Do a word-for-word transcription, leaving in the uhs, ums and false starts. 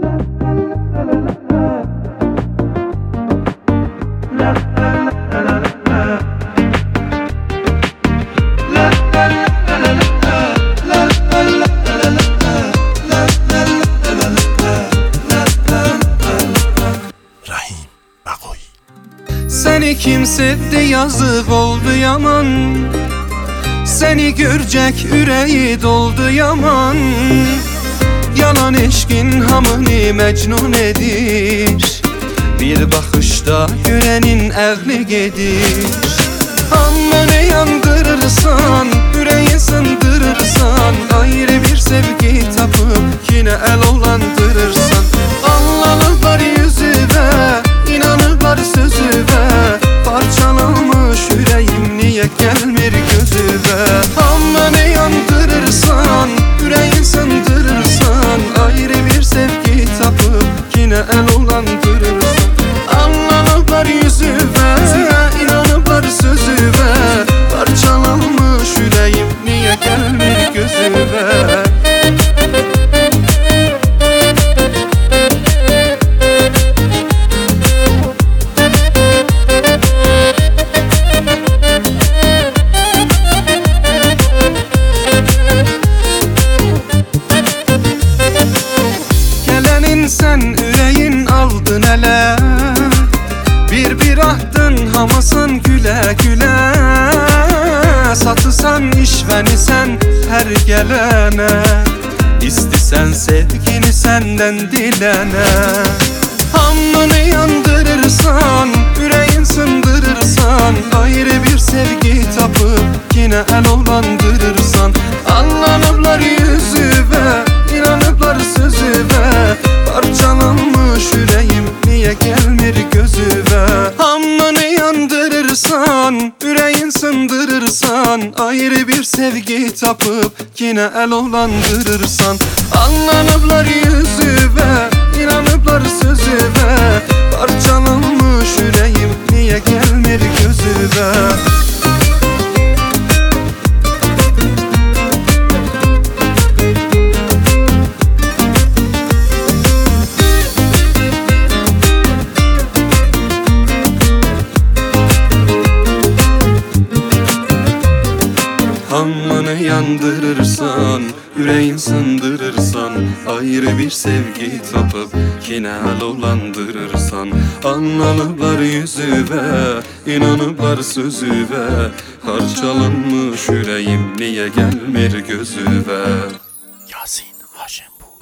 Seni kim sevdi yazık oldu yaman, seni görecek yüreği doldu yaman. Yalan eşkin hamını mecnun edir, bir bakışta görenin əqli gedir. Amma ne yandırırsan, yüreği sındırırsan, ayrı bir sevgi tapıp yine el olandırırsan. Anlalıklar yüzüve, inanırlar sözüve, parçalanmış yüreğim niye gelmir gözüve. Amma ne yandırırsan, yüreği sındırırsan, ayrı bir sevgi tapıp yine el olandırırsan. Anlalıklar yüzüve, inanırlar sözüve, parçalanmış yüreğim niye gelmir gözüve. Sen üreğin aldın ele, bir bir ahdın hamasın güle güle. Satısan işveni sen her gelene, İstisen sevgini senden dilene. Hamını yandırırsan, yüreğin sındırırsan, ayrı bir sevgi tapıp yine el olandırırsan. Anlanıplar yüzüve, inanıplar sözüve, parçalanmış yüreğim niye gelmir gözüve. Hamını yandırırsan, yüreğin sındırırsan, ayrı bir sevgi tapıp yine el olandırırsan. Anlanıplar yüzüve, inanıplar sözüve, parçalanmış yüreğim niye gelmir gözüve. Hamını yandırırsan, yüreğin sındırırsan, ayrı bir sevgi tapıp yine el olandırırsan. Anlanıplar yüzüve, inanıplar sözüve, parçalanmış yüreğim niye gelmir gözüve. Yasin Haşem bu.